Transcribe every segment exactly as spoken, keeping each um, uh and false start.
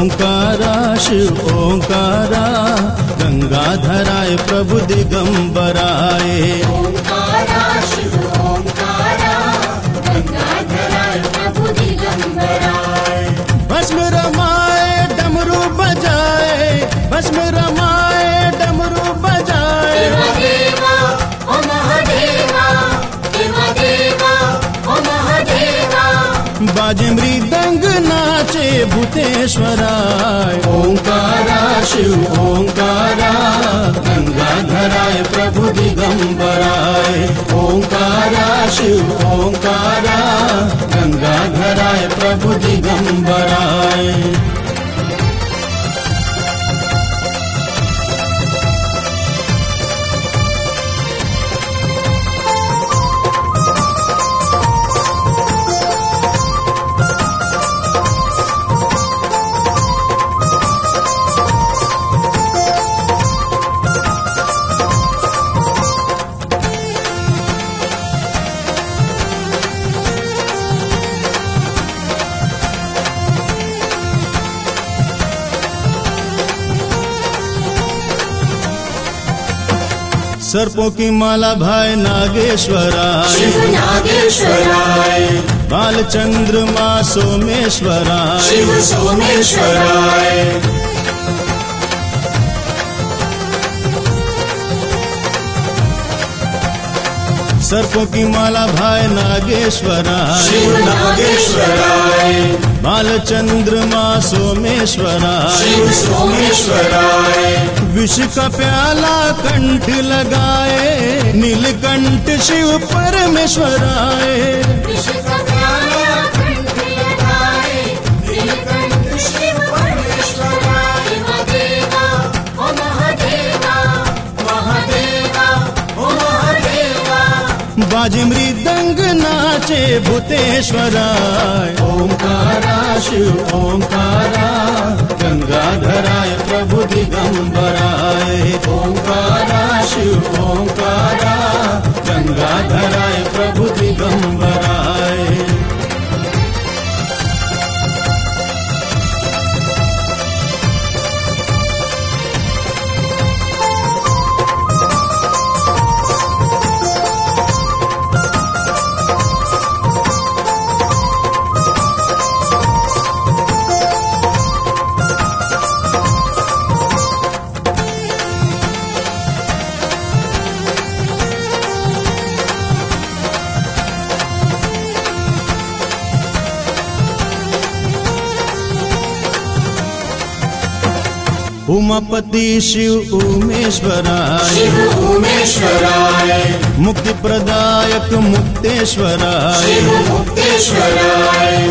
ओंकारा शिव ओंकारा, गंगाधराय प्रभु दिगंबराय। ओंकारा शिव ओंकारा, गंगाधराय प्रभु दिगंबराय। भस्म रमाए डमरू बजाए, भस्म रमाए डमरू बजाए। देवा ओ महादेवा, देवा देवा ओ महादेवा। बाजे मृदंग नाचे भूतेश्वराय। ओंकारा शिव ओंकारा, गंगाधराय प्रभु दिगंबराय। ओंकारा शिव ओंकारा, गंगाधराय प्रभु दिगंबराय। सर्पों की माला भाई नागेश्वराय। शिव नागेश्वराय। बाल चंद्रमा सोमेश्वराय। शिव सोमेश्वराय। सर्पों की माला भाई नागेश्वराय। शिव नागेश्वराय। बाल चंद्रमा सोमेश्वराय। शिव सोमेश्वराय। विष का प्याला कंठ लगाए, नीलकंठ शिव परमेश्वराय। विष का प्याला कंठ लगाए, नीलकंठ शिव परमेश्वराय। देवा ओ महादेवा, महादेवा ओ महादेवा। बाजे मृदंग नाचे भूतेश्वराय। ओंकारा शिव ओंकारा, गंगाधराय प्रभु दिगंबराय। ओंकारा शिव ओंकारा, गंगाधराय प्रभु दिगंबराय। उमापति शिव उमेश्वराय। शिव उमेश्वराय। मुक्ति प्रदायक मुक्तेश्वराय। शिव मुक्तेश्वराय।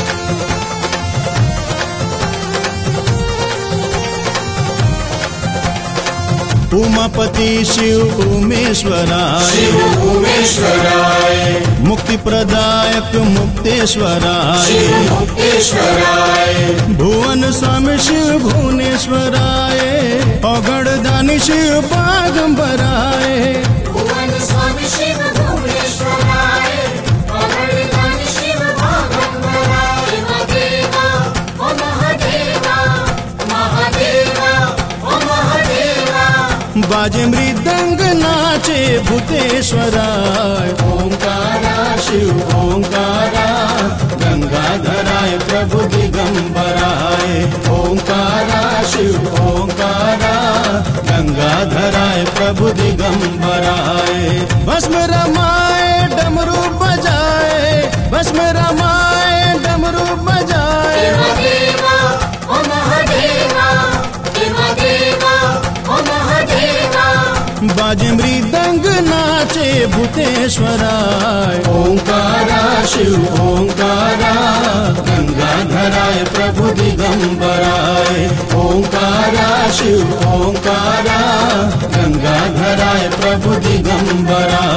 उमापति शिव उमेश्वराय। शिव उमेश्वराय। मुक्ति प्रदायक मुक्तेश्वराय। शिव मुक्तेश्वराय। भुवन स्वामी शिव भुवनेश्वराय। अगणदानी शिव बागंबराय। भुवन स्वामी शिव भुवनेश्वराय। अगणदानी शिव बागंबराय। देवा ओ महादेवा, महादेवा ओ महादेवा। बाजे मृदंग नाचे भूतेश्वराय। ओंकारा शिव ओंकारा, गंगाधराय प्रभु दिगंबराय। ओंकारा शिव ओंकारा, गंगाधराय प्रभु दिगंबराय। भस्म रमाए डमरू बजाए, भस्म रमाए डमरू बजाए। देवा ओ महादेवा, देवा देवा ओ महादेवा। बाजे मृदंग नाचे भूतेश्वराय। ओंकारा शिव ओंकारा, गंगाधराय प्रभु दिगंबराय। ओंकारा शिव ओंकारा, गंगाधराय प्रभु दिगंबराय।